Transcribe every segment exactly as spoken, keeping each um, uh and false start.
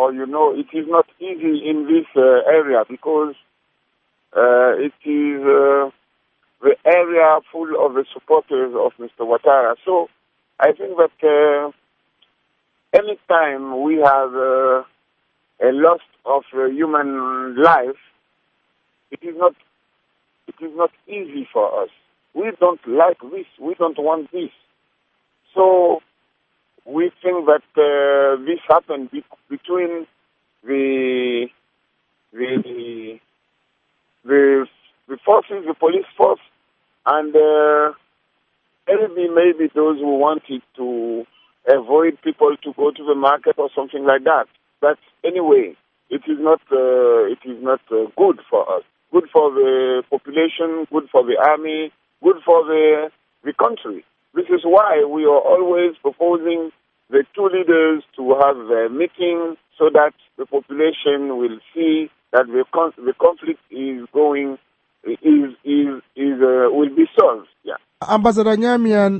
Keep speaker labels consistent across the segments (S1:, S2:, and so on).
S1: or you know, it is not easy in this uh, area because uh, it is uh, the area full of the supporters of Mister Ouattara. So I think that uh, any time we have uh, a loss of uh, human life, it is not it is not easy for us. We don't like this. We don't want this. So we think that uh, this happened be- between the the the the forces, the police force, and uh, maybe maybe those who wanted to avoid people to go to the market or something like that. But anyway, it is not uh, it is not uh, good for us. Good for the population. Good for the army. Good for the the country. This is why we are always proposing the two leaders to have a meeting so that the population will see that the con- the conflict is going is is is uh, will be solved. Yeah.
S2: Ambassador Nyamian,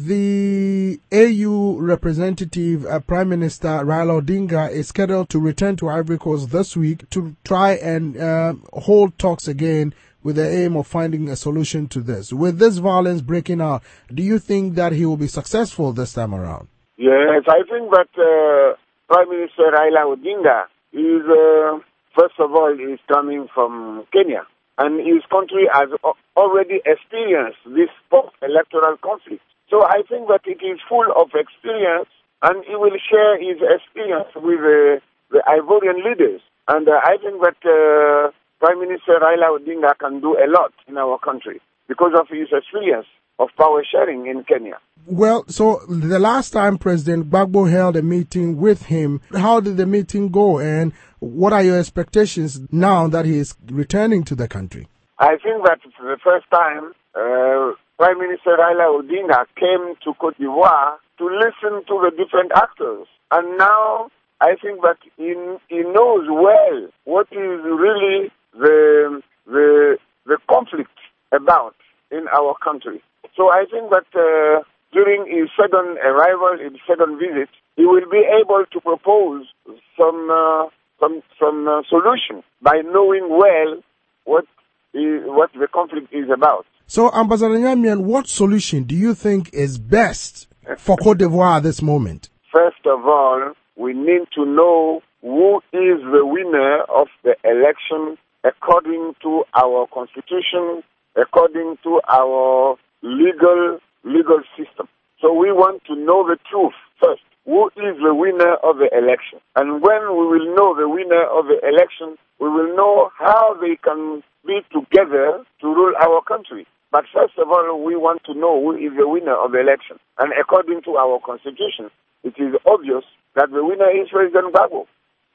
S2: the A U representative, uh, Prime Minister Raila Odinga, is scheduled to return to Ivory Coast this week to try and uh, hold talks again with the aim of finding a solution to this. With this violence breaking out, do you think that he will be successful this time around?
S1: Yes, I think that uh, Prime Minister Raila Odinga is, uh, first of all, is coming from Kenya. And his country has already experienced this post-electoral conflict. So I think that it is full of experience, and he will share his experience with uh, the Ivorian leaders. And uh, I think that uh, Prime Minister Raila Odinga can do a lot in our country because of his experience of power sharing in Kenya.
S2: Well, so the last time President Gbagbo held a meeting with him, how did the meeting go, and what are your expectations now that he is returning to the country?
S1: I think that for the first time, uh, Prime Minister Raila Odinga came to Cote d'Ivoire to listen to the different actors. And now I think that he, he knows well what is really the, the, the conflict about in our country. So I think that uh, during his second arrival, his second visit, he will be able to propose some uh, some some uh, solution by knowing well what is, what the conflict is about.
S2: So, Ambassador Nyamian, what solution do you think is best for Cote d'Ivoire at this moment?
S1: First of all, we need to know who is the winner of the election according to our constitution, according to our legal legal system. So we want to know the truth first. Who is the winner of the election? And when we will know the winner of the election, we will know how they can be together to rule our country. But first of all, we want to know who is the winner of the election. And according to our constitution, it is obvious that the winner is President Gbagbo.